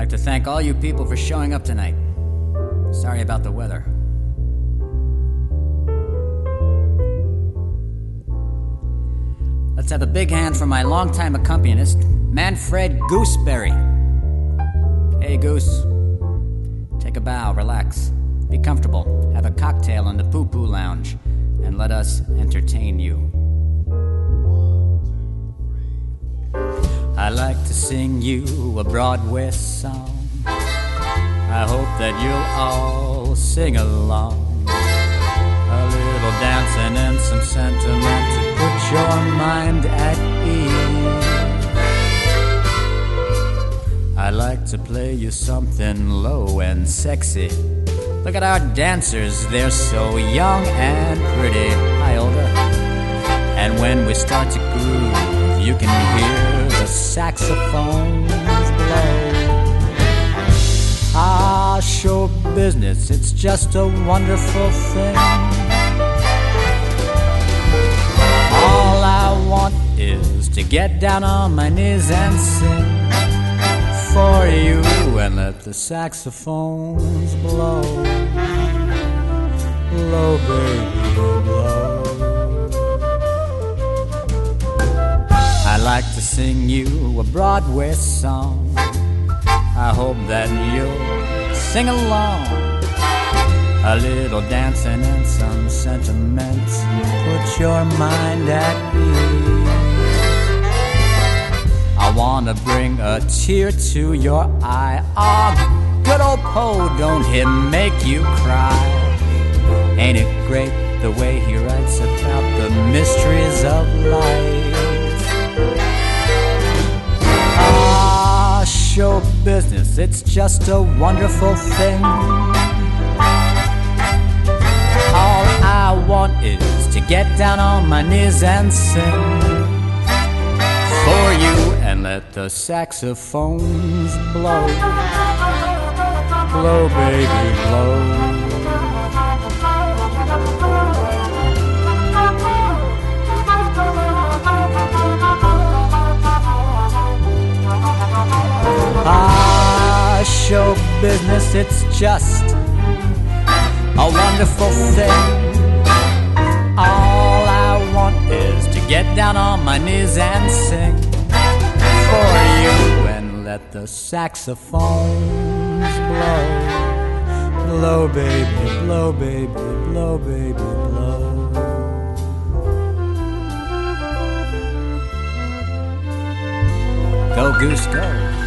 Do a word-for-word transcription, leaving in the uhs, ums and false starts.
like to thank all you people for showing up tonight. Sorry about the weather. Let's have a big hand for my longtime accompanist, Manfred Gooseberry. Hey, Goose. Take a bow, relax, be comfortable, have a cocktail in the poo-poo lounge, and let us entertain you. I like to sing you a Broadway song. I hope that you'll all sing along. A little dancing and some sentiment to put your mind at ease. I like to play you something low and sexy. Look at our dancers, they're so young and pretty. Hi, Olga. And when we start to groove, you can hear the saxophones blow. Ah, show business, it's just a wonderful thing. All I want is to get down on my knees and sing for you and let the saxophones blow. Blow, baby, blow. I like to sing you a Broadway song. I hope that you'll sing along. A little dancing and some sentiments put your mind at ease. I wanna bring a tear to your eye. Ah, oh, good old Poe, don't he make you cry? Ain't it great the way he writes about the mysteries of life? Ah, show business, it's just a wonderful thing. All I want is to get down on my knees and sing for you and let the saxophones blow. Blow, baby, blow. Ah, show business, it's just a wonderful thing. All I want is to get down on my knees and sing for you and let the saxophones blow. Blow, baby, blow, baby, blow, baby, blow. Go, Goose, go.